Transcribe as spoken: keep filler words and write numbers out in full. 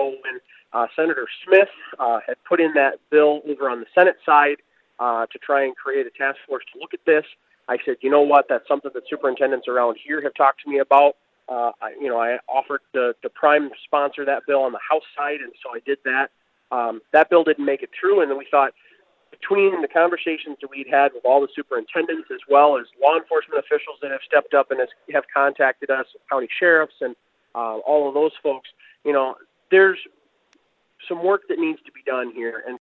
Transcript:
So when uh, Senator Smith uh, had put in that bill over on the Senate side uh, to try and create a task force to look at this, I said, you know what, that's something that superintendents around here have talked to me about. Uh, I, you know, I offered to, to prime sponsor that bill on the House side, and so I did that. Um, that bill didn't make it through, and then we thought, between the conversations that we'd had with all the superintendents as well as law enforcement officials that have stepped up and has, have contacted us, county sheriffs and uh, all of those folks, you know, there's some work that needs to be done here. And